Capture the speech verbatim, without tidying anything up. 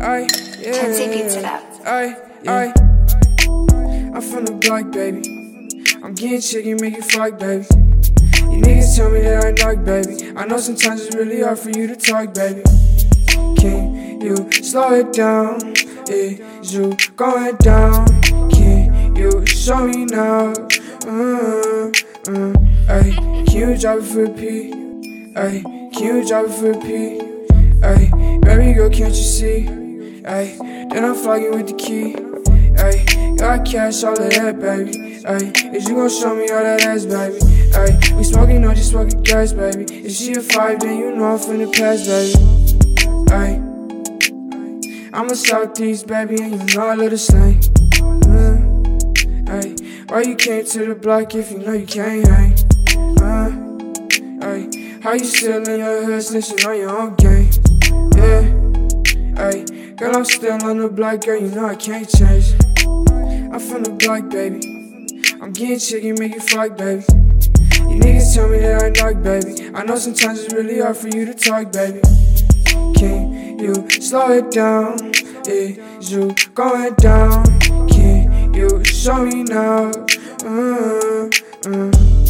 Ay, yeah. Can take it to that. Ay, ay. I'm from the block, baby. I'm getting chicken, make you fuck, baby. You niggas tell me that I knock, baby. I know sometimes it's really hard for you to talk, baby. Can you slow it down? Is you going down? Can you show me now? Uh, uh, ay. Can you drop it for a P? Ay. Can you drop it for a P? Ay. Baby girl, can't you see? Ay. Then I'm flogging with the key. Ay. Got cash, all of that, baby. Ay. Is you gon' show me all that ass, baby? Ay. We smoking, no, just smoking gas, baby. If she a five, then you know I'm finna pass, baby. Ay. I'm a Southeast, baby, and you know I love the slang. Uh, ay. Why you came to the block if you know you can't hang? Uh, ay. How you still in your hood snitching on your own game? Yeah. Ay. Girl, I'm still on the block, girl, you know I can't change. I'm from the block, baby. I'm getting chicken, make you fuck, baby. You niggas tell me that I knock, baby. I know sometimes it's really hard for you to talk, baby. Can you slow it down? Is you going down? Can you show me now? Uh, uh.